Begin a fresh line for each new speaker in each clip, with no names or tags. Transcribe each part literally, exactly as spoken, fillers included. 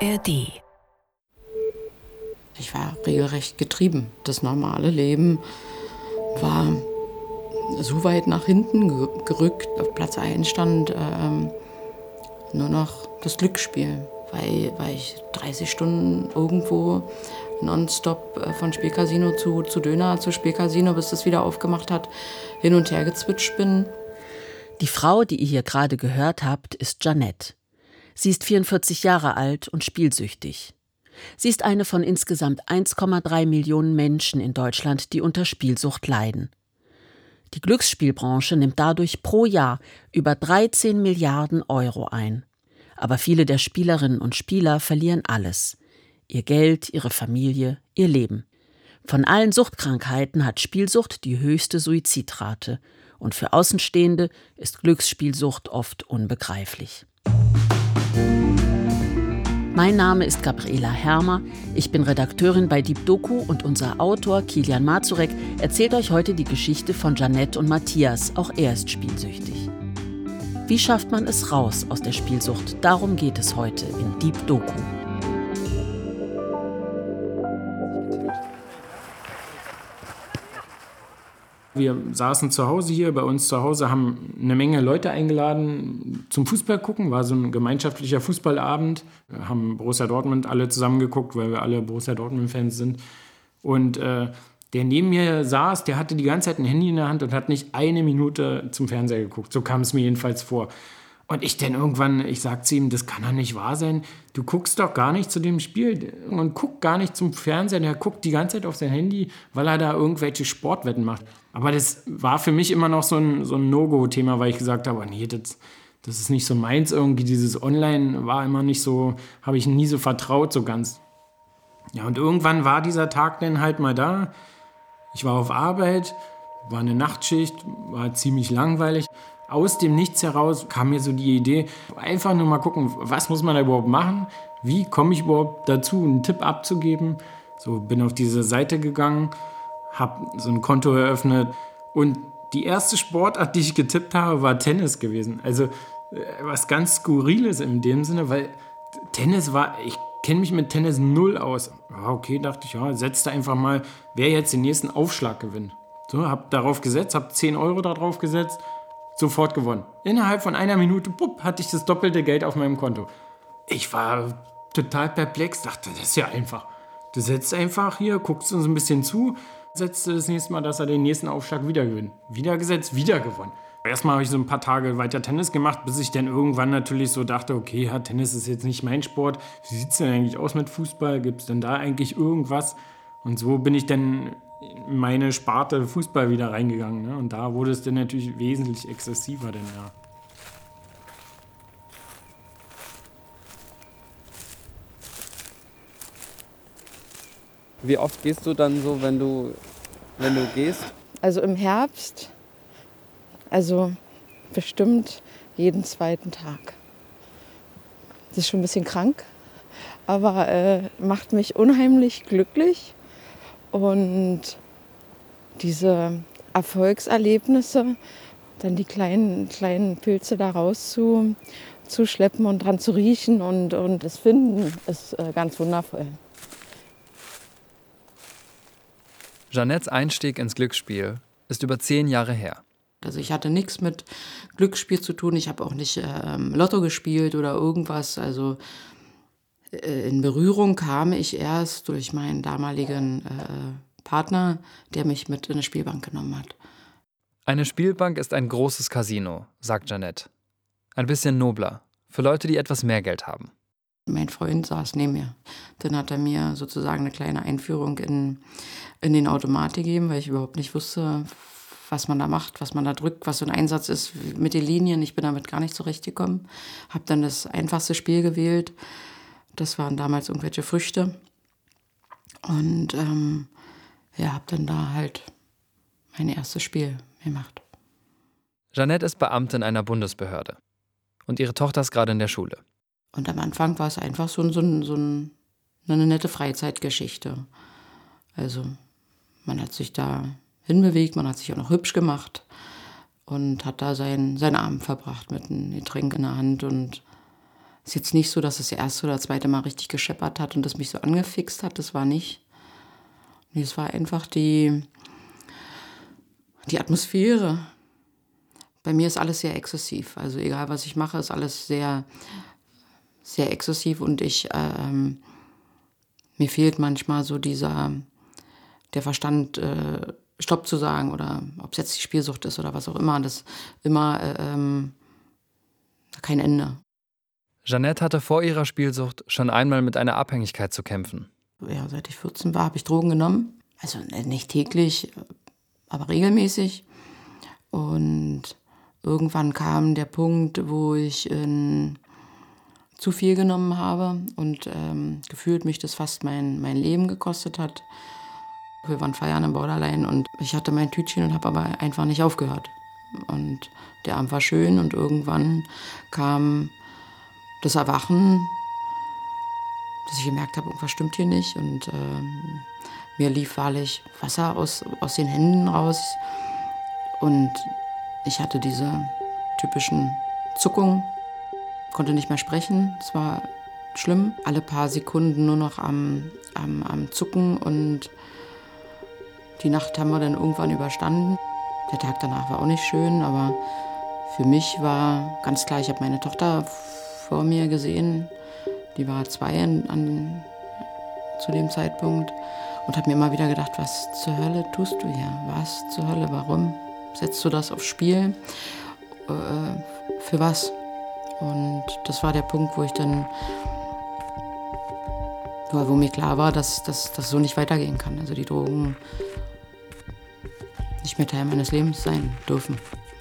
R D.
Ich war regelrecht getrieben. Das normale Leben war so weit nach hinten gerückt. Auf Platz eins stand ähm, nur noch das Glücksspiel, weil, weil ich dreißig Stunden irgendwo nonstop von Spielcasino zu, zu Döner, zu Spielcasino, bis das wieder aufgemacht hat, hin und her gezwitscht bin.
Die Frau, die ihr hier gerade gehört habt, ist Jeanette. Sie ist vierundvierzig Jahre alt und spielsüchtig. Sie ist eine von insgesamt eins Komma drei Millionen Menschen in Deutschland, die unter Spielsucht leiden. Die Glücksspielbranche nimmt dadurch pro Jahr über dreizehn Milliarden Euro ein. Aber viele der Spielerinnen und Spieler verlieren alles. Ihr Geld, ihre Familie, ihr Leben. Von allen Suchtkrankheiten hat Spielsucht die höchste Suizidrate. Und für Außenstehende ist Glücksspielsucht oft unbegreiflich. Mein Name ist Gabriela Hermer, ich bin Redakteurin bei Deep Doku und unser Autor Kilian Mazurek erzählt euch heute die Geschichte von Jeanette und Matthias, auch er ist spielsüchtig. Wie schafft man es raus aus der Spielsucht? Darum geht es heute in Deep Doku.
Wir saßen zu Hause hier, bei uns zu Hause, haben eine Menge Leute eingeladen zum Fußball gucken. War so ein gemeinschaftlicher Fußballabend. Wir haben Borussia Dortmund alle zusammen geguckt, weil wir alle Borussia Dortmund-Fans sind. Und äh, der neben mir saß, der hatte die ganze Zeit ein Handy in der Hand und hat nicht eine Minute zum Fernseher geguckt. So kam es mir jedenfalls vor. Und ich dann irgendwann, ich sag zu ihm, das kann doch nicht wahr sein. Du guckst doch gar nicht zu dem Spiel und guck gar nicht zum Fernseher. Der guckt die ganze Zeit auf sein Handy, weil er da irgendwelche Sportwetten macht. Aber das war für mich immer noch so ein, so ein No-Go-Thema, weil ich gesagt habe, nee, das, das ist nicht so meins irgendwie. Dieses Online war immer nicht so, habe ich nie so vertraut so ganz. Ja, und irgendwann war dieser Tag dann halt mal da. Ich war auf Arbeit, war eine Nachtschicht, war ziemlich langweilig. Aus dem Nichts heraus kam mir so die Idee, einfach nur mal gucken, was muss man da überhaupt machen? Wie komme ich überhaupt dazu, einen Tipp abzugeben? So, bin auf diese Seite gegangen, habe so ein Konto eröffnet und die erste Sportart, die ich getippt habe, war Tennis gewesen. Also was ganz Skurriles in dem Sinne, weil Tennis war, ich kenne mich mit Tennis null aus. Ja, okay, dachte ich, ja, setz da einfach mal, wer jetzt den nächsten Aufschlag gewinnt. So, hab darauf gesetzt, hab zehn Euro darauf gesetzt, sofort gewonnen. Innerhalb von einer Minute, bupp, hatte ich das doppelte Geld auf meinem Konto. Ich war total perplex, dachte, das ist ja einfach. Du setzt einfach hier, guckst uns ein bisschen zu, setzt das nächste Mal, dass er den nächsten Aufschlag wieder gewinnt. Wieder gesetzt, wieder gewonnen. Erstmal habe ich so ein paar Tage weiter Tennis gemacht, bis ich dann irgendwann natürlich so dachte, okay, ja, Tennis ist jetzt nicht mein Sport. Wie sieht es denn eigentlich aus mit Fußball? Gibt es denn da eigentlich irgendwas? Und so bin ich dann in meine Sparte Fußball wieder reingegangen. Ne? Und da wurde es dann natürlich wesentlich exzessiver. Denn, ja.
Wie oft gehst du dann so, wenn du, wenn du gehst?
Also im Herbst, also bestimmt jeden zweiten Tag. Das ist schon ein bisschen krank, aber äh, macht mich unheimlich glücklich. Und diese Erfolgserlebnisse, dann die kleinen, kleinen Pilze da rauszuschleppen und dran zu riechen und, und das Finden, ist äh, ganz wundervoll.
Jeanettes Einstieg ins Glücksspiel ist über zehn Jahre her.
Also ich hatte nichts mit Glücksspiel zu tun. Ich habe auch nicht ähm, Lotto gespielt oder irgendwas. Also äh, in Berührung kam ich erst durch meinen damaligen äh, Partner, der mich mit in eine Spielbank genommen hat.
Eine Spielbank ist ein großes Casino, sagt Jeanette. Ein bisschen nobler, für Leute, die etwas mehr Geld haben.
Mein Freund saß neben mir. Dann hat er mir sozusagen eine kleine Einführung in, in den Automat gegeben, weil ich überhaupt nicht wusste, was man da macht, was man da drückt, was so ein Einsatz ist mit den Linien. Ich bin damit gar nicht zurechtgekommen. Habe dann das einfachste Spiel gewählt. Das waren damals irgendwelche Früchte. Und ähm, ja, habe dann da halt mein erstes Spiel gemacht.
Jeanette ist Beamtin einer Bundesbehörde. Und ihre Tochter ist gerade in der Schule.
Und am Anfang war es einfach so, so, so eine nette Freizeitgeschichte. Also man hat sich da hinbewegt, man hat sich auch noch hübsch gemacht und hat da sein, seinen Abend verbracht mit einem Getränk in der Hand. Und Ist jetzt nicht so, dass es das erste oder zweite Mal richtig gescheppert hat und das mich so angefixt hat. Das war nicht. Nee, es war einfach die, die Atmosphäre. Bei mir ist alles sehr exzessiv. Also egal, was ich mache, ist alles sehr, sehr exzessiv. Und ich, ähm, mir fehlt manchmal so dieser, der Verstand, äh, Stopp zu sagen. Oder ob es jetzt die Spielsucht ist oder was auch immer. Das immer äh, ähm, kein Ende.
Jeanette hatte vor ihrer Spielsucht schon einmal mit einer Abhängigkeit zu kämpfen.
Ja, seit ich vierzehn war, habe ich Drogen genommen. Also nicht täglich, aber regelmäßig. Und irgendwann kam der Punkt, wo ich äh, zu viel genommen habe und ähm, gefühlt mich das fast mein, mein Leben gekostet hat. Wir waren feiern im Borderline und ich hatte mein Tütchen und habe aber einfach nicht aufgehört. Und der Abend war schön und irgendwann kam das Erwachen, dass ich gemerkt habe, irgendwas stimmt hier nicht. Und ähm, mir lief wahrlich Wasser aus, aus den Händen raus. Und ich hatte diese typischen Zuckungen, konnte nicht mehr sprechen. Es war schlimm. Alle paar Sekunden nur noch am, am, am Zucken. Und die Nacht haben wir dann irgendwann überstanden. Der Tag danach war auch nicht schön, aber für mich war ganz klar, ich habe meine Tochter vor mir gesehen. Die war zwei an, an, zu dem Zeitpunkt und habe mir immer wieder gedacht, was zur Hölle tust du hier? Was zur Hölle? Warum setzt du das aufs Spiel? Äh, für was? Und das war der Punkt, wo ich dann, wo mir klar war, dass das so nicht weitergehen kann. Also die Drogen nicht mehr Teil meines Lebens sein dürfen.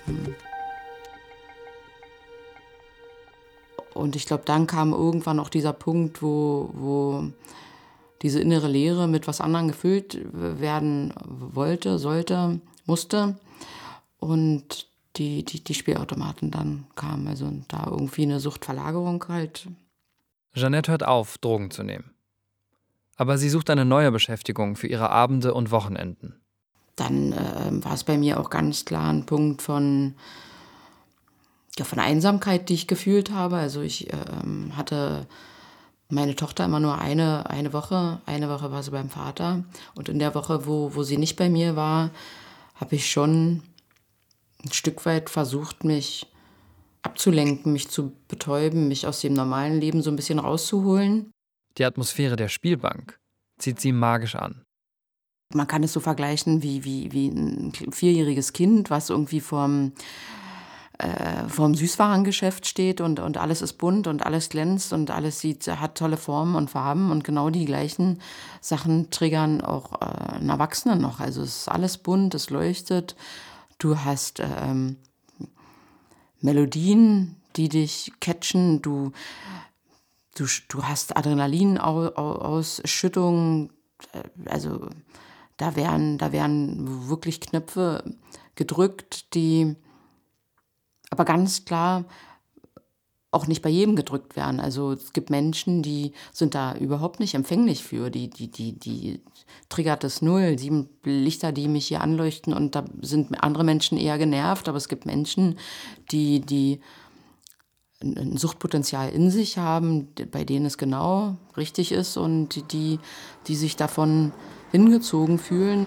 Und ich glaube, dann kam irgendwann auch dieser Punkt, wo, wo diese innere Leere mit was anderem gefüllt werden wollte, sollte, musste. Und die, die, die Spielautomaten dann kamen. Also da irgendwie eine Suchtverlagerung halt.
Jeanette hört auf, Drogen zu nehmen. Aber sie sucht eine neue Beschäftigung für ihre Abende und Wochenenden.
Dann äh, war es bei mir auch ganz klar ein Punkt von, ja, von Einsamkeit, die ich gefühlt habe. Also ich äh, hatte meine Tochter immer nur eine, eine Woche. Eine Woche war sie beim Vater. Und in der Woche, wo, wo sie nicht bei mir war, habe ich schon ein Stück weit versucht, mich abzulenken, mich zu betäuben, mich aus dem normalen Leben so ein bisschen rauszuholen.
Die Atmosphäre der Spielbank zieht sie magisch an.
Man kann es so vergleichen wie, wie, wie ein vierjähriges Kind, was irgendwie vorm, äh, vorm Süßwarengeschäft steht und, und alles ist bunt und alles glänzt und alles sieht, hat tolle Formen und Farben und genau die gleichen Sachen triggern auch äh, einen Erwachsenen noch. Also es ist alles bunt, es leuchtet. Du hast ähm, Melodien, die dich catchen. Du, du, du hast Adrenalinausschüttung. Also da werden, da werden wirklich Knöpfe gedrückt, die aber ganz klar auch nicht bei jedem gedrückt werden. Also es gibt Menschen, die sind da überhaupt nicht empfänglich für. Die, die, die, die triggert das null. Sieben Lichter, die mich hier anleuchten und da sind andere Menschen eher genervt. Aber es gibt Menschen, die, die ein Suchtpotenzial in sich haben, bei denen es genau richtig ist und die, die sich davon hingezogen fühlen.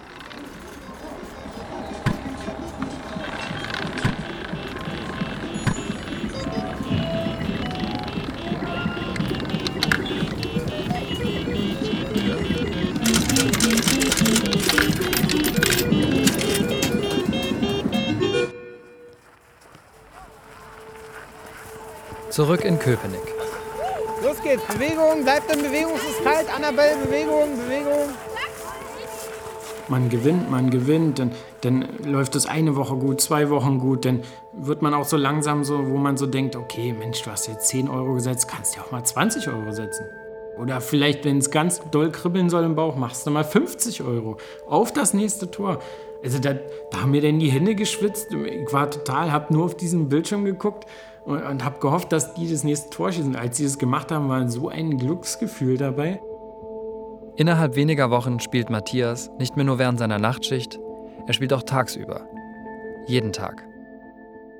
Zurück in Köpenick.
Los geht's, Bewegung, bleibt in Bewegung, es ist kalt, Annabelle, Bewegung, Bewegung.
Man gewinnt, man gewinnt, dann, dann läuft es eine Woche gut, zwei Wochen gut, dann wird man auch so langsam so, wo man so denkt, okay, Mensch, du hast jetzt zehn Euro gesetzt, kannst du auch mal zwanzig Euro setzen. Oder vielleicht, wenn es ganz doll kribbeln soll im Bauch, machst du mal fünfzig Euro auf das nächste Tor. Also da, da haben mir dann die Hände geschwitzt, ich war total, hab nur auf diesen Bildschirm geguckt und, und hab gehofft, dass die das nächste Tor schießen. Als sie das gemacht haben, war so ein Glücksgefühl dabei.
Innerhalb weniger Wochen spielt Matthias nicht mehr nur während seiner Nachtschicht, er spielt auch tagsüber. Jeden Tag.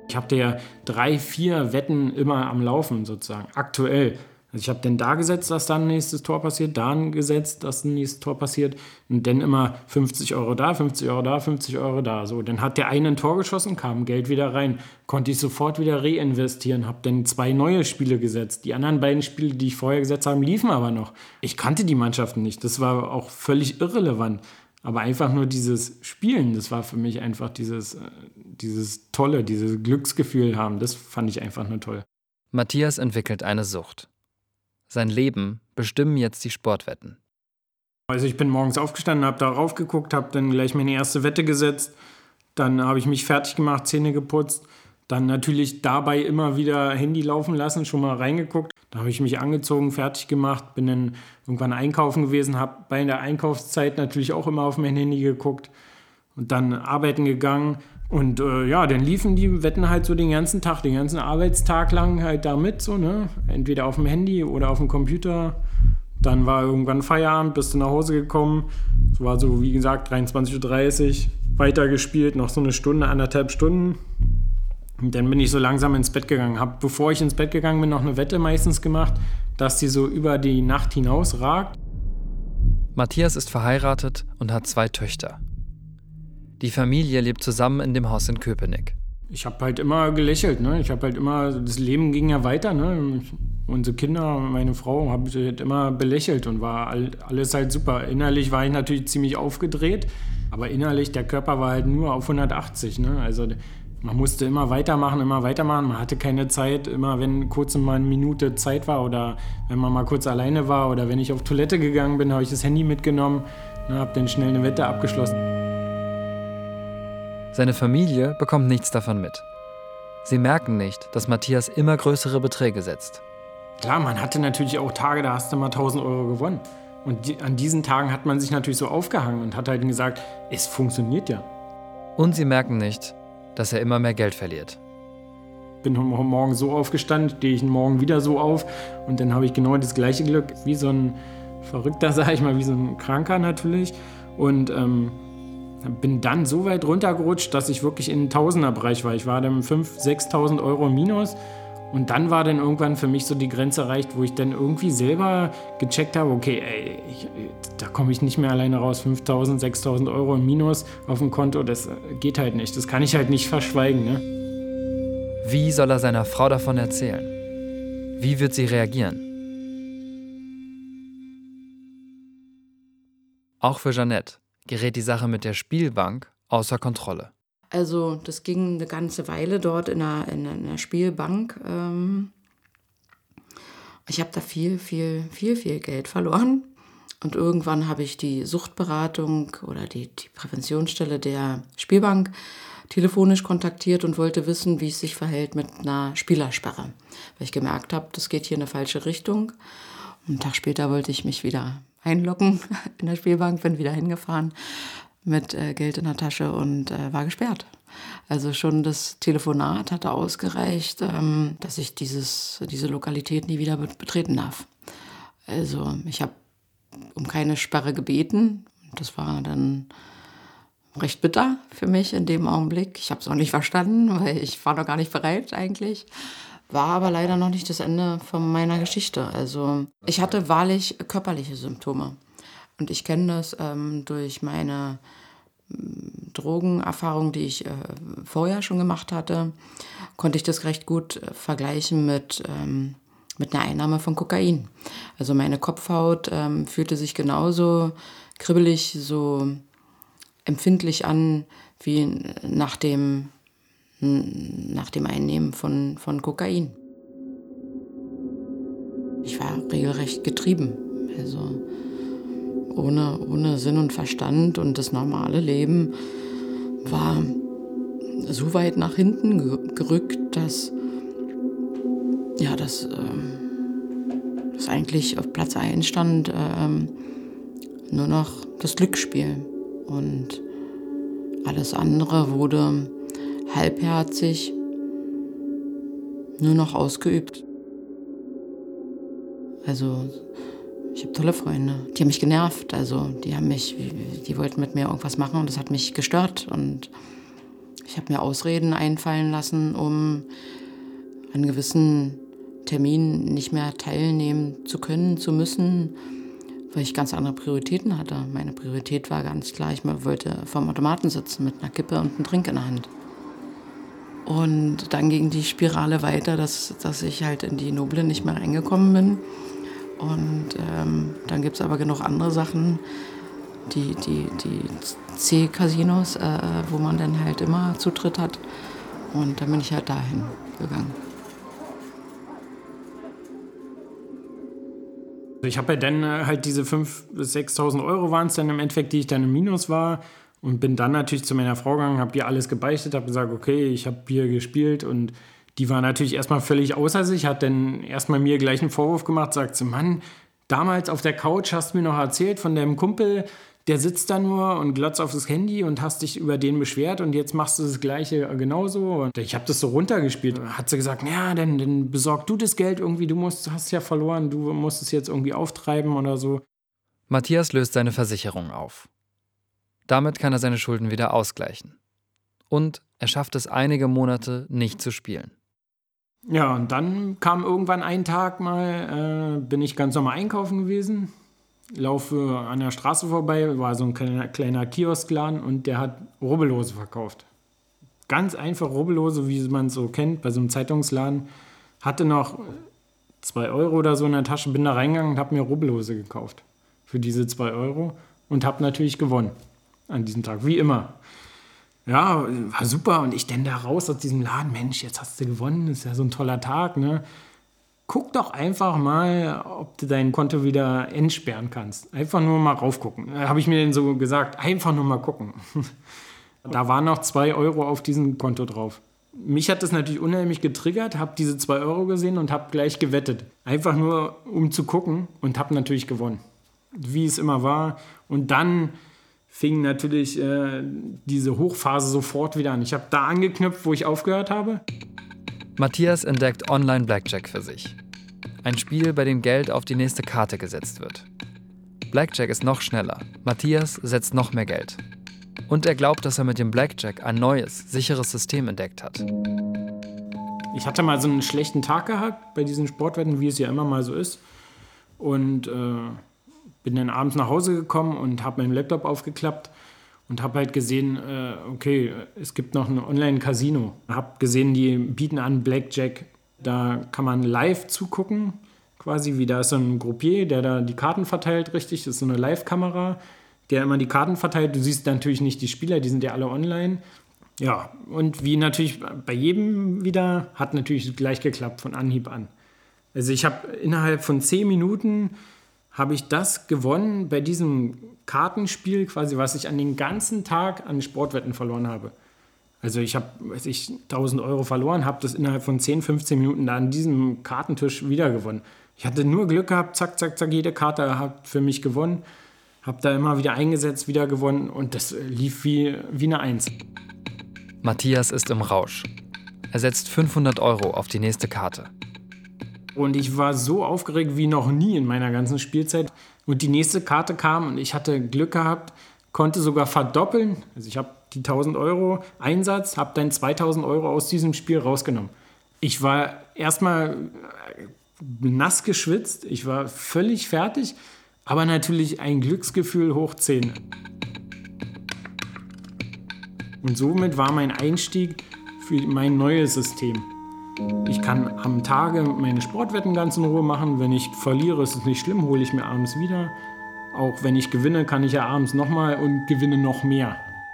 Ich habe ja drei, vier Wetten immer am Laufen sozusagen, aktuell. Also ich habe dann da gesetzt, dass dann ein nächstes Tor passiert, da gesetzt, dass ein nächstes Tor passiert und dann immer fünfzig Euro da, fünfzig Euro da, fünfzig Euro da. So, dann hat der eine ein Tor geschossen, kam Geld wieder rein, konnte ich sofort wieder reinvestieren, habe dann zwei neue Spiele gesetzt. Die anderen beiden Spiele, die ich vorher gesetzt habe, liefen aber noch. Ich kannte die Mannschaften nicht, das war auch völlig irrelevant. Aber einfach nur dieses Spielen, das war für mich einfach dieses, dieses Tolle, dieses Glücksgefühl haben, das fand ich einfach nur toll.
Matthias entwickelt eine Sucht. Sein Leben bestimmen jetzt die Sportwetten.
Also ich bin morgens aufgestanden, habe da raufgeguckt, habe dann gleich meine erste Wette gesetzt. Dann habe ich mich fertig gemacht, Zähne geputzt. Dann natürlich dabei immer wieder Handy laufen lassen, schon mal reingeguckt. Da habe ich mich angezogen, fertig gemacht, bin dann irgendwann einkaufen gewesen, habe bei der Einkaufszeit natürlich auch immer auf mein Handy geguckt und dann arbeiten gegangen. Und äh, ja, dann liefen die Wetten halt so den ganzen Tag, den ganzen Arbeitstag lang halt da mit, so, ne? Entweder auf dem Handy oder auf dem Computer. Dann war irgendwann Feierabend, bist du nach Hause gekommen. Es war so, wie gesagt, dreiundzwanzig Uhr dreißig, weitergespielt, noch so eine Stunde, anderthalb Stunden. Und dann bin ich so langsam ins Bett gegangen. Hab, bevor ich ins Bett gegangen bin, noch eine Wette meistens gemacht, dass die so über die Nacht hinaus ragt.
Matthias ist verheiratet und hat zwei Töchter. Die Familie lebt zusammen in dem Haus in Köpenick.
Ich habe halt immer gelächelt, ne? Ich habe halt immer, das Leben ging ja weiter, ne? Unsere Kinder, meine Frau, habe ich halt immer belächelt und war alles halt super. Innerlich war ich natürlich ziemlich aufgedreht, aber innerlich, der Körper war halt nur auf hundertachtzig, ne? Also man musste immer weitermachen, immer weitermachen. Man hatte keine Zeit, immer wenn kurz mal eine Minute Zeit war oder wenn man mal kurz alleine war oder wenn ich auf Toilette gegangen bin, habe ich das Handy mitgenommen, ne? Habe dann schnell eine Wette abgeschlossen.
Seine Familie bekommt nichts davon mit. Sie merken nicht, dass Matthias immer größere Beträge setzt.
Klar, man hatte natürlich auch Tage, da hast du mal tausend Euro gewonnen. Und die, an diesen Tagen hat man sich natürlich so aufgehangen und hat halt gesagt, es funktioniert ja.
Und sie merken nicht, dass er immer mehr Geld verliert.
Bin morgen so aufgestanden, stehe ich morgen wieder so auf und dann habe ich genau das gleiche Glück, wie so ein Verrückter, sage ich mal, wie so ein Kranker natürlich. Und ähm, bin dann so weit runtergerutscht, dass ich wirklich in den Tausenderbereich war. Ich war dann fünftausend, sechstausend Euro minus. Und dann war dann irgendwann für mich so die Grenze erreicht, wo ich dann irgendwie selber gecheckt habe, okay, ey, ich, da komme ich nicht mehr alleine raus. fünftausend, sechstausend Euro im Minus auf dem Konto, das geht halt nicht. Das kann ich halt nicht verschweigen, ne?
Wie soll er seiner Frau davon erzählen? Wie wird sie reagieren? Auch für Jeanette gerät die Sache mit der Spielbank außer Kontrolle.
Also das ging eine ganze Weile dort in einer, in einer Spielbank. Ich habe da viel, viel, viel, viel Geld verloren. Und irgendwann habe ich die Suchtberatung oder die, die Präventionsstelle der Spielbank telefonisch kontaktiert und wollte wissen, wie es sich verhält mit einer Spielersperre. Weil ich gemerkt habe, das geht hier in eine falsche Richtung. Und einen Tag später wollte ich mich wieder einloggen in der Spielbank, bin wieder hingefahren mit äh, Geld in der Tasche und äh, war gesperrt. Also schon das Telefonat hatte ausgereicht, ähm, dass ich dieses, diese Lokalität nie wieder betreten darf. Also ich habe um keine Sperre gebeten. Das war dann recht bitter für mich in dem Augenblick. Ich habe es auch nicht verstanden, weil ich war noch gar nicht bereit eigentlich. War aber leider noch nicht das Ende von meiner Geschichte. Also ich hatte wahrlich körperliche Symptome. Und ich kenne das ähm, durch meine ähm, Drogenerfahrung, die ich äh, vorher schon gemacht hatte, konnte ich das recht gut äh, vergleichen mit, ähm, mit einer Einnahme von Kokain. Also meine Kopfhaut ähm, fühlte sich genauso kribbelig, so empfindlich an wie nach dem nach dem Einnehmen von, von Kokain. Ich war regelrecht getrieben, also ohne, ohne Sinn und Verstand, und das normale Leben war so weit nach hinten gerückt, dass ja, dass, ähm, dass eigentlich auf Platz eins stand ähm, nur noch das Glücksspiel, und alles andere wurde halbherzig nur noch ausgeübt. Also ich habe tolle Freunde, die haben mich genervt, also die haben mich, die wollten mit mir irgendwas machen und das hat mich gestört, und Ich habe mir Ausreden einfallen lassen, um an gewissen Terminen nicht mehr teilnehmen zu können, zu müssen, weil ich ganz andere Prioritäten hatte. Meine Priorität war ganz klar, ich wollte vorm Automaten sitzen mit einer Kippe und einem Trink in der Hand. Und dann ging die Spirale weiter, dass, dass ich halt in die Noble nicht mehr reingekommen bin. Und ähm, dann gibt es aber genug andere Sachen, die, die, die C-Casinos, äh, wo man dann halt immer Zutritt hat. Und dann bin ich halt dahin gegangen.
Ich habe ja dann halt diese fünftausend bis sechstausend Euro waren es dann im Endeffekt, die ich dann im Minus war. Und bin dann natürlich zu meiner Frau gegangen, habe ihr alles gebeichtet, habe gesagt, okay, ich habe hier gespielt. Und die war natürlich erstmal völlig außer sich, hat dann erstmal mir gleich einen Vorwurf gemacht, sagt sie, Mann, damals auf der Couch hast du mir noch erzählt von deinem Kumpel, der sitzt da nur und glotzt auf das Handy und hast dich über den beschwert und jetzt machst du das Gleiche genauso. Und ich habe das so runtergespielt. Hat sie gesagt, ja, dann, dann besorg du das Geld irgendwie, du musst, hast ja verloren, du musst es jetzt irgendwie auftreiben oder so.
Matthias löst seine Versicherung auf. Damit kann er seine Schulden wieder ausgleichen. Und er schafft es einige Monate nicht zu spielen.
Ja, und dann kam irgendwann ein Tag mal, äh, bin ich ganz normal einkaufen gewesen, laufe an der Straße vorbei, war so ein kleiner, kleiner Kioskladen und der hat Rubbellose verkauft. Ganz einfach Rubbellose, wie man es so kennt, bei so einem Zeitungsladen. Hatte noch zwei Euro oder so in der Tasche, bin da reingegangen und habe mir Rubbellose gekauft für diese zwei Euro und habe natürlich gewonnen an diesem Tag, wie immer. Ja, war super. Und ich denn da raus aus diesem Laden, Mensch, jetzt hast du gewonnen, ist ja so ein toller Tag, ne? Guck doch einfach mal, ob du dein Konto wieder entsperren kannst. Einfach nur mal raufgucken. Da habe ich mir dann so gesagt, einfach nur mal gucken. Da waren noch zwei Euro auf diesem Konto drauf. Mich hat das natürlich unheimlich getriggert, habe diese zwei Euro gesehen und habe gleich gewettet. Einfach nur, um zu gucken und habe natürlich gewonnen. Wie es immer war. Und dann fing natürlich äh, diese Hochphase sofort wieder an. Ich habe da angeknüpft, wo ich aufgehört habe.
Matthias entdeckt Online-Blackjack für sich. Ein Spiel, bei dem Geld auf die nächste Karte gesetzt wird. Blackjack ist noch schneller. Matthias setzt noch mehr Geld. Und er glaubt, dass er mit dem Blackjack ein neues, sicheres System entdeckt hat.
Ich hatte mal so einen schlechten Tag gehabt bei diesen Sportwetten, wie es ja immer mal so ist. Und äh, bin dann abends nach Hause gekommen und habe meinen Laptop aufgeklappt und habe halt gesehen, äh, okay, es gibt noch ein Online-Casino. Habe gesehen, die bieten an Blackjack. Da kann man live zugucken, quasi wie da ist so ein Groupier, der da die Karten verteilt, richtig. Das ist so eine Live-Kamera, der immer die Karten verteilt. Du siehst natürlich nicht die Spieler, die sind ja alle online. Ja, und wie natürlich bei jedem wieder, hat natürlich gleich geklappt von Anhieb an. Also ich habe innerhalb von zehn Minuten habe ich das gewonnen bei diesem Kartenspiel, quasi, was ich an den ganzen Tag an Sportwetten verloren habe. Also ich habe, weiß ich, tausend Euro verloren, habe das innerhalb von zehn, fünfzehn Minuten da an diesem Kartentisch wieder gewonnen. Ich hatte nur Glück gehabt, zack, zack, zack, jede Karte hat für mich gewonnen. Habe da immer wieder eingesetzt, wieder gewonnen und das lief wie, wie eine Eins.
Matthias ist im Rausch. Er setzt fünfhundert Euro auf die nächste Karte.
Und ich war so aufgeregt wie noch nie in meiner ganzen Spielzeit. Und die nächste Karte kam und ich hatte Glück gehabt, konnte sogar verdoppeln. Also ich habe die tausend Euro Einsatz, habe dann zweitausend Euro aus diesem Spiel rausgenommen. Ich war erstmal nass geschwitzt, ich war völlig fertig, aber natürlich ein Glücksgefühl hoch zehn. Und somit war mein Einstieg für mein neues System. Ich kann am Tage meine Sportwetten ganz in Ruhe machen. Wenn ich verliere, ist es nicht schlimm, hole ich mir abends wieder. Auch wenn ich gewinne, kann ich ja abends nochmal und gewinne noch mehr.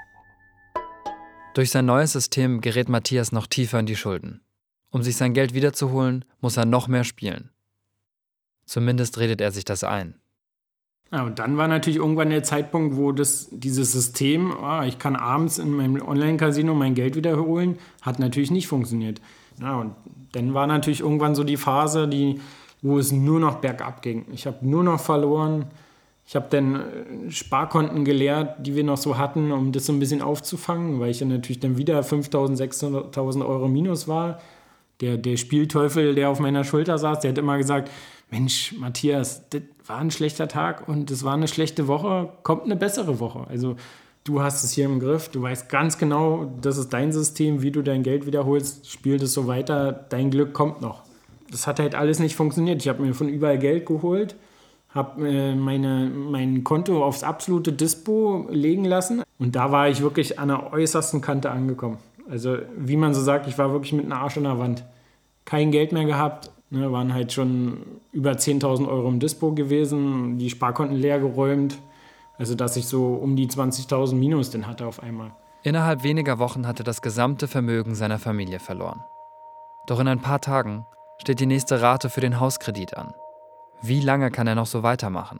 Durch sein neues System gerät Matthias noch tiefer in die Schulden. Um sich sein Geld wiederzuholen, muss er noch mehr spielen. Zumindest redet er sich das ein.
Ja, und dann war natürlich irgendwann der Zeitpunkt, wo das, dieses System, oh, ich kann abends in meinem Online-Casino mein Geld wiederholen, hat natürlich nicht funktioniert. Ja, und dann war natürlich irgendwann so die Phase, die, wo es nur noch bergab ging. Ich habe nur noch verloren. Ich habe dann Sparkonten geleert, die wir noch so hatten, um das so ein bisschen aufzufangen, weil ich dann natürlich dann wieder fünftausend, sechshunderttausend Euro minus war. Der, der Spielteufel, der auf meiner Schulter saß, der hat immer gesagt, Mensch, Matthias, das war ein schlechter Tag und das war eine schlechte Woche, kommt eine bessere Woche. Also du hast es hier im Griff, du weißt ganz genau, das ist dein System, wie du dein Geld wiederholst, spiel das so weiter, dein Glück kommt noch. Das hat halt alles nicht funktioniert. Ich habe mir von überall Geld geholt, habe äh, meine, mein Konto aufs absolute Dispo legen lassen und da war ich wirklich an der äußersten Kante angekommen. Also wie man so sagt, ich war wirklich mit einem Arsch an der Wand. Kein Geld mehr gehabt, ne, waren halt schon über zehntausend Euro im Dispo gewesen, die Sparkonten leer geräumt. Also dass ich so um die zwanzigtausend Minus dann hatte auf einmal.
Innerhalb weniger Wochen hatte das gesamte Vermögen seiner Familie verloren. Doch in ein paar Tagen steht die nächste Rate für den Hauskredit an. Wie lange kann er noch so weitermachen?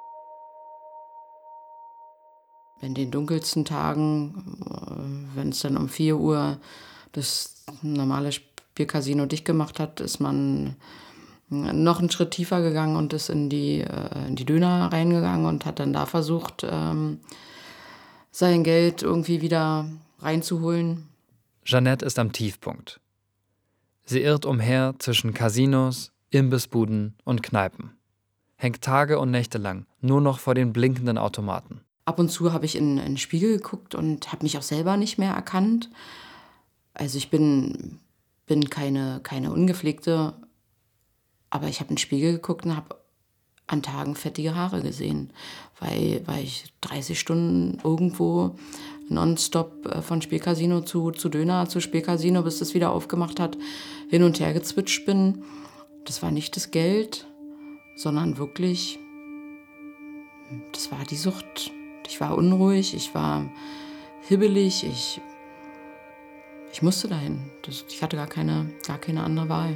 In den dunkelsten Tagen, wenn es dann um vier Uhr das normale Spielcasino dicht gemacht hat, ist man noch einen Schritt tiefer gegangen und ist in die, in die Döner reingegangen und hat dann da versucht, ähm, sein Geld irgendwie wieder reinzuholen.
Jeanette ist am Tiefpunkt. Sie irrt umher zwischen Casinos, Imbissbuden und Kneipen. Hängt Tage und Nächte lang nur noch vor den blinkenden Automaten.
Ab und zu habe ich in, in den Spiegel geguckt und habe mich auch selber nicht mehr erkannt. Also ich bin, bin keine, keine Ungepflegte, aber ich habe in den Spiegel geguckt und habe an Tagen fettige Haare gesehen, weil, weil ich dreißig Stunden irgendwo nonstop von Spielcasino zu, zu Döner, zu Spielcasino, bis das wieder aufgemacht hat, hin und her gezwitscht bin. Das war nicht das Geld, sondern wirklich, das war die Sucht. Ich war unruhig, ich war hibbelig, ich, ich musste dahin. Das, ich hatte gar keine, gar keine andere Wahl.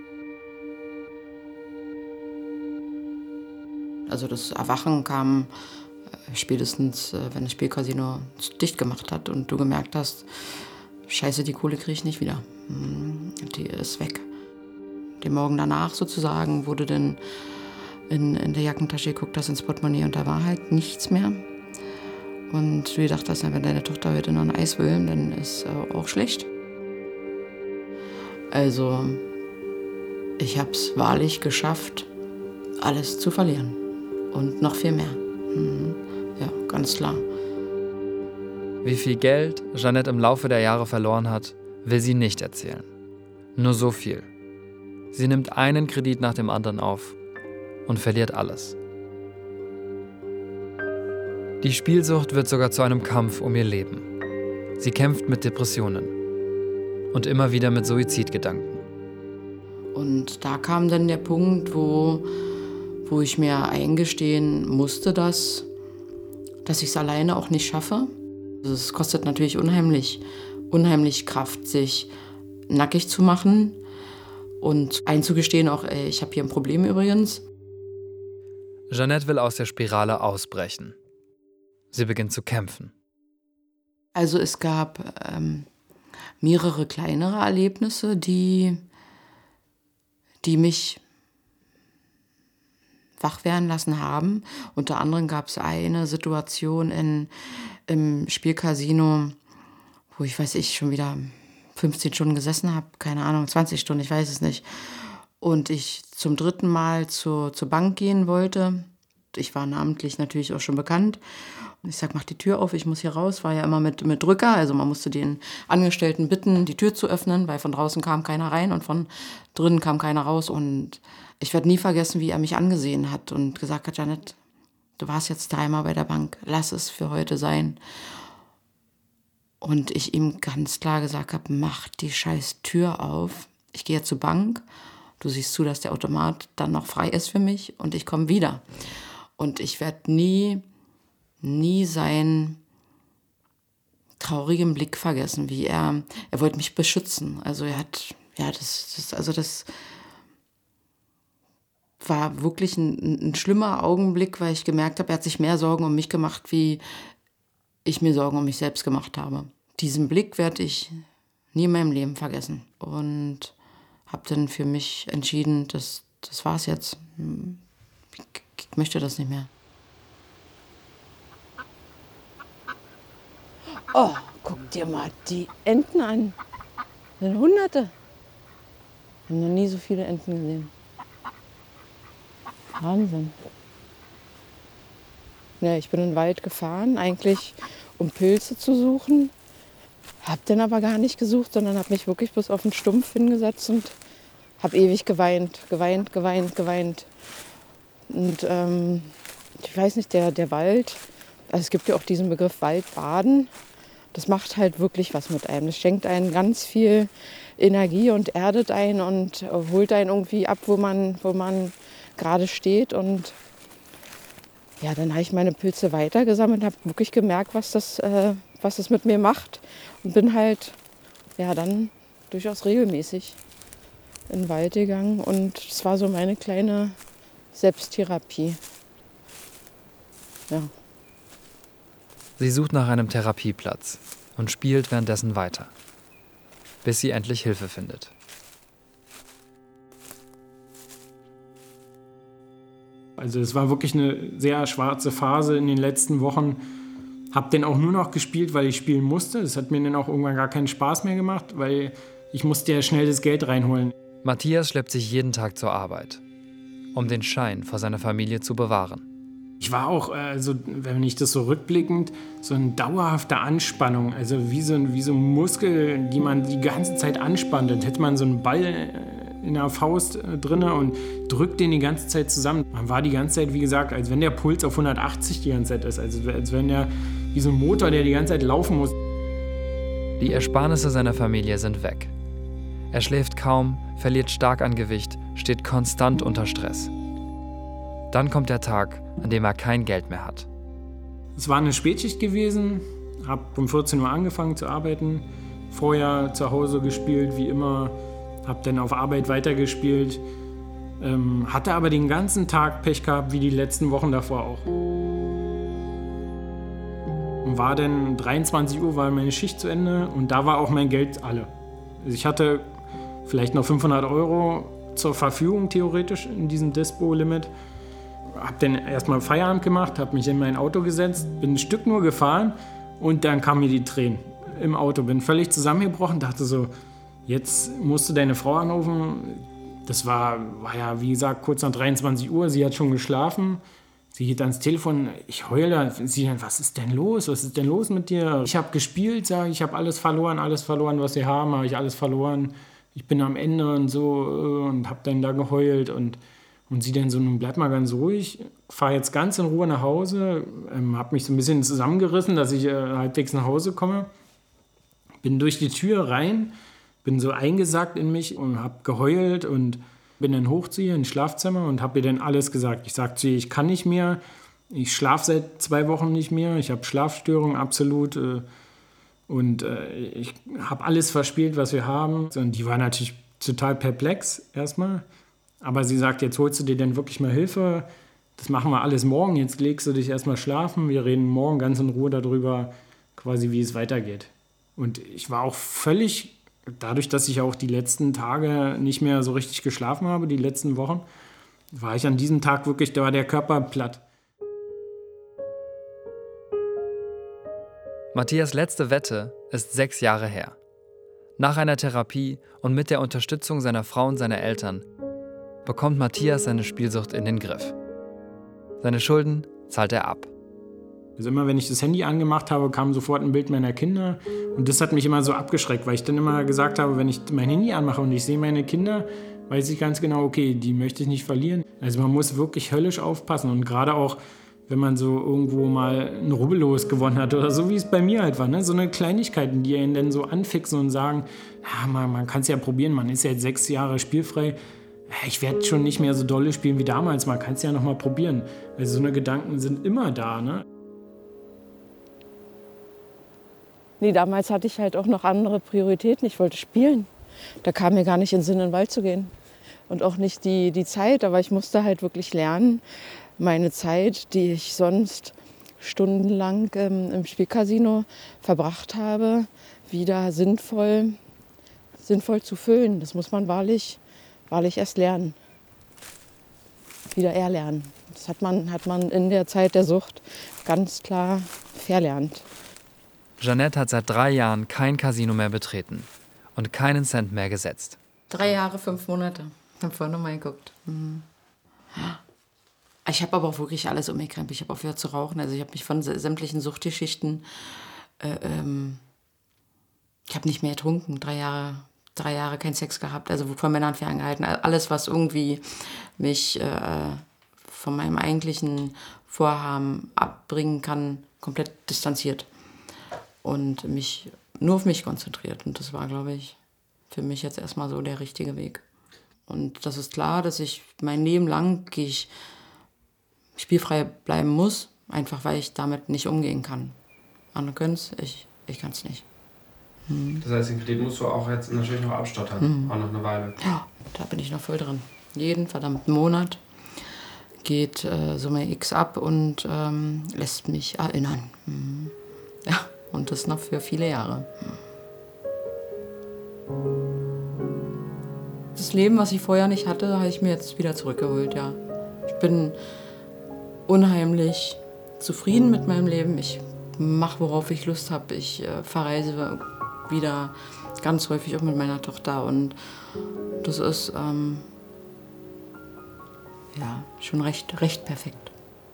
Also das Erwachen kam spätestens, wenn das Spielcasino dicht gemacht hat und du gemerkt hast, scheiße, die Kohle kriege ich nicht wieder. Die ist weg. Den Morgen danach sozusagen wurde dann in, in der Jackentasche geguckt, das ins Portemonnaie und da war halt nichts mehr. Und du gedacht hast, wenn deine Tochter heute noch ein Eis will, dann ist auch schlecht. Also ich habe es wahrlich geschafft, alles zu verlieren. Und noch viel mehr. Mhm. Ja, ganz klar.
Wie viel Geld Jeanette im Laufe der Jahre verloren hat, will sie nicht erzählen. Nur so viel. Sie nimmt einen Kredit nach dem anderen auf und verliert alles. Die Spielsucht wird sogar zu einem Kampf um ihr Leben. Sie kämpft mit Depressionen und immer wieder mit Suizidgedanken. Und
da kam dann der Punkt, wo wo ich mir eingestehen musste, dass, dass ich es alleine auch nicht schaffe. Also es kostet natürlich unheimlich, unheimlich Kraft, sich nackig zu machen und einzugestehen, auch ey, ich habe hier ein Problem übrigens.
Jeanette will aus der Spirale ausbrechen. Sie beginnt zu kämpfen.
Also es gab ähm, mehrere kleinere Erlebnisse, die, die mich wach werden lassen haben. Unter anderem gab es eine Situation in, im Spielcasino, wo ich, weiß ich, schon wieder fünfzehn Stunden gesessen habe, keine Ahnung, zwanzig Stunden, ich weiß es nicht. Und ich zum dritten Mal zur, zur Bank gehen wollte. Ich war namentlich natürlich auch schon bekannt. Und ich sag, mach die Tür auf, ich muss hier raus. War ja immer mit, mit Drücker, also man musste den Angestellten bitten, die Tür zu öffnen, weil von draußen kam keiner rein und von drinnen kam keiner raus. Und ich werde nie vergessen, wie er mich angesehen hat und gesagt hat, Jeanette, du warst jetzt dreimal bei der Bank, lass es für heute sein. Und ich ihm ganz klar gesagt habe, mach die scheiß Tür auf. Ich gehe zur Bank, du siehst zu, dass der Automat dann noch frei ist für mich und ich komme wieder. Und ich werde nie, nie seinen traurigen Blick vergessen, wie er, er wollte mich beschützen. Also er hat, ja, das, das also das war wirklich ein, ein schlimmer Augenblick, weil ich gemerkt habe, er hat sich mehr Sorgen um mich gemacht, wie ich mir Sorgen um mich selbst gemacht habe. Diesen Blick werde ich nie in meinem Leben vergessen. Und habe dann für mich entschieden, das, das war's jetzt. Ich, ich möchte das nicht mehr.
Oh, guck dir mal die Enten an. Das sind Hunderte. Ich habe noch nie so viele Enten gesehen. Wahnsinn. Ja, ich bin in den Wald gefahren, eigentlich
um Pilze zu suchen. Hab dann aber gar nicht gesucht, sondern habe mich wirklich bloß auf den Stumpf hingesetzt und habe ewig geweint, geweint, geweint, geweint. Und ähm, ich weiß nicht, der, der Wald, also es gibt ja auch diesen Begriff Waldbaden, das macht halt wirklich was mit einem. Das schenkt einen ganz viel Energie und erdet einen und holt einen irgendwie ab, wo man, wo man gerade steht. Und ja, dann habe ich meine Pilze weitergesammelt und habe wirklich gemerkt, was das, äh, was das mit mir macht. Und bin halt ja, dann durchaus regelmäßig in den Wald gegangen. Und es war so meine kleine Selbsttherapie. Ja.
Sie sucht nach einem Therapieplatz und spielt währenddessen weiter, bis sie endlich Hilfe findet.
Also es war wirklich eine sehr schwarze Phase in den letzten Wochen. Hab dann auch nur noch gespielt, weil ich spielen musste. Das hat mir dann auch irgendwann gar keinen Spaß mehr gemacht, weil ich musste ja schnell das Geld reinholen.
Matthias schleppt sich jeden Tag zur Arbeit, um den Schein vor seiner Familie zu bewahren.
Ich war auch, also, wenn ich das so rückblickend, so eine dauerhafte Anspannung. Also wie so, ein, wie so ein Muskel, die man die ganze Zeit anspannt. Dann hätte man so einen Ball in der Faust drin und drückt den die ganze Zeit zusammen. Man war die ganze Zeit, wie gesagt, als wenn der Puls auf hundertachtzig die ganze Zeit ist. Also als wenn der, wie so ein Motor, der die ganze Zeit laufen muss.
Die Ersparnisse seiner Familie sind weg. Er schläft kaum, verliert stark an Gewicht, steht konstant unter Stress. Dann kommt der Tag, an dem er kein Geld mehr hat.
Es war eine Spätschicht gewesen, habe um vierzehn Uhr angefangen zu arbeiten, vorher zu Hause gespielt, wie immer, habe dann auf Arbeit weitergespielt, ähm, hatte aber den ganzen Tag Pech gehabt, wie die letzten Wochen davor auch. Und war dann dreiundzwanzig Uhr war meine Schicht zu Ende und da war auch mein Geld alle. Also ich hatte vielleicht noch fünfhundert Euro zur Verfügung theoretisch in diesem Dispo-Limit. Hab dann erstmal Feierabend gemacht, habe mich in mein Auto gesetzt, bin ein Stück nur gefahren und dann kamen mir die Tränen im Auto. Bin völlig zusammengebrochen, dachte so, jetzt musst du deine Frau anrufen. Das war, war ja, wie gesagt, kurz nach dreiundzwanzig Uhr, sie hat schon geschlafen. Sie geht ans Telefon, ich heule, sie dann, was ist denn los, was ist denn los mit dir? Ich habe gespielt, sage ich, ich habe alles verloren, alles verloren, was wir haben, habe ich alles verloren. Ich bin am Ende und so und habe dann da geheult und Und sie dann so, nun bleib mal ganz ruhig, fahre jetzt ganz in Ruhe nach Hause, ähm, habe mich so ein bisschen zusammengerissen, dass ich äh, halbwegs nach Hause komme. Bin durch die Tür rein, bin so eingesackt in mich und habe geheult und bin dann hoch zu ihr ins Schlafzimmer und habe ihr dann alles gesagt. Ich sage zu ihr, ich kann nicht mehr, ich schlafe seit zwei Wochen nicht mehr, ich habe Schlafstörungen absolut äh, und äh, ich habe alles verspielt, was wir haben. Und die war natürlich total perplex erstmal. Aber sie sagt, jetzt holst du dir denn wirklich mal Hilfe. Das machen wir alles morgen. Jetzt legst du dich erstmal schlafen. Wir reden morgen ganz in Ruhe darüber, quasi wie es weitergeht. Und ich war auch völlig, dadurch, dass ich auch die letzten Tage nicht mehr so richtig geschlafen habe, die letzten Wochen, war ich an diesem Tag wirklich, da war der Körper platt.
Matthias letzte Wette ist sechs Jahre her. Nach einer Therapie und mit der Unterstützung seiner Frau und seiner Eltern bekommt Matthias seine Spielsucht in den Griff. Seine Schulden zahlt er ab.
Also immer, wenn ich das Handy angemacht habe, kam sofort ein Bild meiner Kinder. Und das hat mich immer so abgeschreckt, weil ich dann immer gesagt habe, wenn ich mein Handy anmache und ich sehe meine Kinder, weiß ich ganz genau, okay, die möchte ich nicht verlieren. Also man muss wirklich höllisch aufpassen. Und gerade auch, wenn man so irgendwo mal ein Rubbellos gewonnen hat oder so, wie es bei mir halt war. Ne? So eine Kleinigkeiten, die einen dann so anfixen und sagen, ja, man, man kann es ja probieren, man ist ja jetzt sechs Jahre spielfrei. Ich werde schon nicht mehr so dolle spielen wie damals, man kann es ja noch mal probieren. Also so eine Gedanken sind immer da, ne?
Nee, damals hatte ich halt auch noch andere Prioritäten. Ich wollte spielen. Da kam mir gar nicht in den Sinn, in den Wald zu gehen. Und auch nicht die, die Zeit, aber ich musste halt wirklich lernen, meine Zeit, die ich sonst stundenlang ähm, im Spielcasino verbracht habe, wieder sinnvoll, sinnvoll zu füllen. Das muss man wahrlich wahrlich erst lernen, wieder erlernen. Das hat man, hat man in der Zeit der Sucht ganz klar verlernt.
Jeanette hat seit drei Jahren kein Casino mehr betreten und keinen Cent mehr gesetzt.
Drei Jahre, fünf Monate. Ich habe vorhin noch mal geguckt. Mhm.
Ich habe aber auch wirklich alles umgekrempelt. Ich habe aufgehört zu rauchen. Also ich habe mich von sämtlichen Suchtgeschichten... Äh, ähm, ich habe nicht mehr getrunken. Drei Jahre, drei Jahre keinen Sex gehabt. Also von Männern ferngehalten. Alles, was irgendwie mich äh, von meinem eigentlichen Vorhaben abbringen kann, komplett distanziert. Und mich nur auf mich konzentriert. Und das war, glaube ich, für mich jetzt erstmal so der richtige Weg. Und das ist klar, dass ich mein Leben lang ich spielfrei bleiben muss, einfach weil ich damit nicht umgehen kann. Andere können es, ich, ich kann es nicht. Hm.
Das heißt, den Kredit musst du auch jetzt natürlich noch abstottern, hm. auch noch eine Weile.
Ja, da bin ich noch voll drin. Jeden verdammten Monat geht äh, Summe X ab und ähm, lässt mich erinnern. Hm. Ja, und das noch für viele Jahre. Das Leben, was ich vorher nicht hatte, habe ich mir jetzt wieder zurückgeholt, ja. Ich bin unheimlich zufrieden mit meinem Leben. Ich mache, worauf ich Lust habe. Ich äh, verreise wieder ganz häufig auch mit meiner Tochter. Und das ist ähm, ja, schon recht, recht perfekt.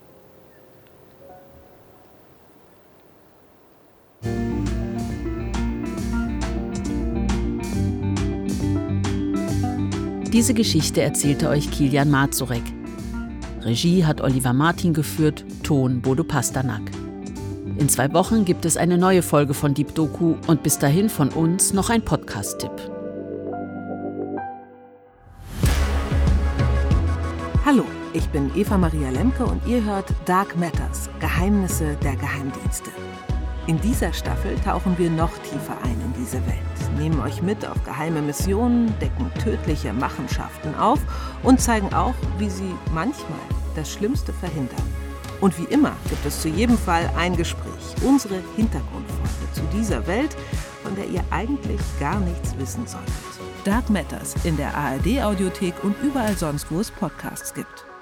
Diese Geschichte erzählte euch Kilian Mazurek. Regie hat Oliver Martin geführt, Ton Bodo Pasternak. In zwei Wochen gibt es eine neue Folge von Deep Doku und bis dahin von uns noch ein Podcast-Tipp.
Hallo, ich bin Eva Maria Lemke und ihr hört Dark Matters, Geheimnisse der Geheimdienste. In dieser Staffel tauchen wir noch tiefer ein in diese Welt, nehmen euch mit auf geheime Missionen, decken tödliche Machenschaften auf und zeigen auch, wie sie manchmal das Schlimmste verhindern. Und wie immer gibt es zu jedem Fall ein Gespräch, unsere Hintergrundfolge zu dieser Welt, von der ihr eigentlich gar nichts wissen solltet. Dark Matters in der A R D-Audiothek und überall sonst, wo es Podcasts gibt.